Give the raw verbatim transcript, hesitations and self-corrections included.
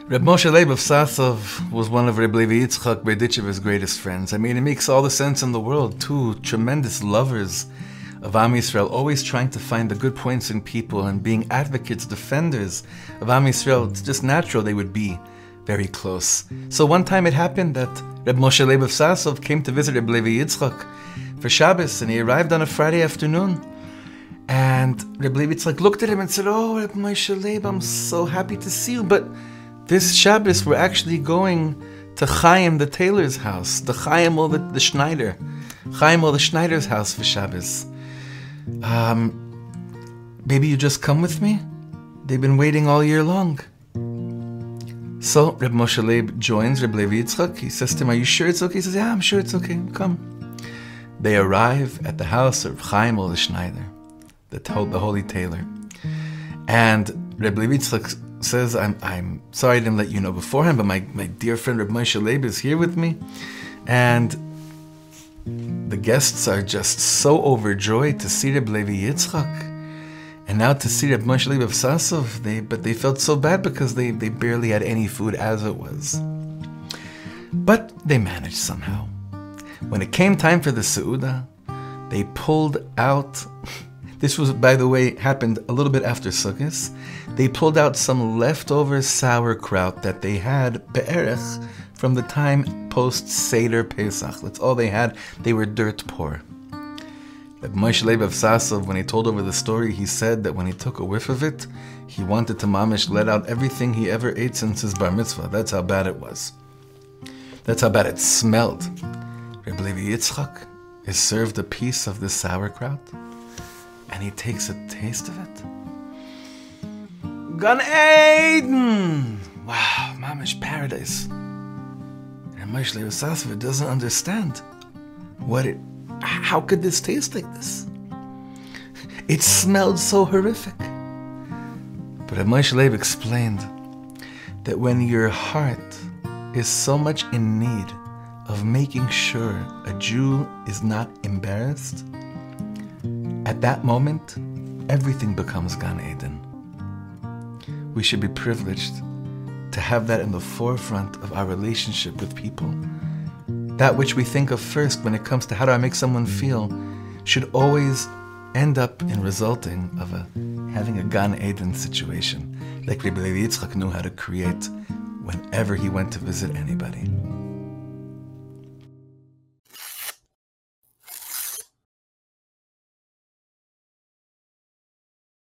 Reb Moshe Leib of Sasov was one of Reb Levi Yitzchak Berditchev's greatest friends. I mean, it makes all the sense in the world. Two tremendous lovers of Am Yisrael, always trying to find the good points in people and being advocates, defenders of Am Yisrael. It's just natural they would be very close. So one time it happened that Reb Moshe Leib of Sasov came to visit Reb Levi Yitzchak for Shabbos, and he arrived on a Friday afternoon. And Reb Levi Yitzchak looked at him and said, "Oh, Reb Moshe Leib, I'm so happy to see you, but this Shabbos, we're actually going to Chaim the tailor's house, the Chaim or the, the Schneider, Chaim or the Schneider's house for Shabbos. Um, maybe you just come with me? They've been waiting all year long." So Reb Moshe Leib joins Reb Levi Yitzchak. He says to him, "Are you sure it's okay?" He says, "Yeah, I'm sure it's okay. Come." They arrive at the house of Chaim or the Schneider, the, the holy tailor, and Reb Levi Yitzchak says, I'm I'm sorry I didn't let you know beforehand, but my, my dear friend Reb Moshe Leib is here with me." And the guests are just so overjoyed to see Reb Levi Yitzchak. And now to see Reb Moshe Leib of Sasov, they, but they felt so bad because they, they barely had any food as it was. But they managed somehow. When it came time for the Seudah, they pulled out... This was, by the way, happened a little bit after Sukkot. They pulled out some leftover sauerkraut that they had be'erech from the time post Seder Pesach. That's all they had. They were dirt poor. Reb Moshe Leib of Sasov, when he told over the story, he said that when he took a whiff of it, he wanted to mamish let out everything he ever ate since his bar mitzvah. That's how bad it was. That's how bad it smelled. Reb Levi Yitzchak is served a piece of this sauerkraut, and he takes a taste of it. Gan Eden! Wow, mamish paradise. And Moshe Leib of Sasov doesn't understand what it. How could this taste like this? It smelled so horrific. But Moshe Leib explained that when your heart is so much in need of making sure a Jew is not embarrassed, at that moment, everything becomes Gan Eden. We should be privileged to have that in the forefront of our relationship with people. That which we think of first when it comes to how do I make someone feel should always end up in resulting of a having a Gan Eden situation, like Rebbe Levi Yitzchak knew how to create whenever he went to visit anybody.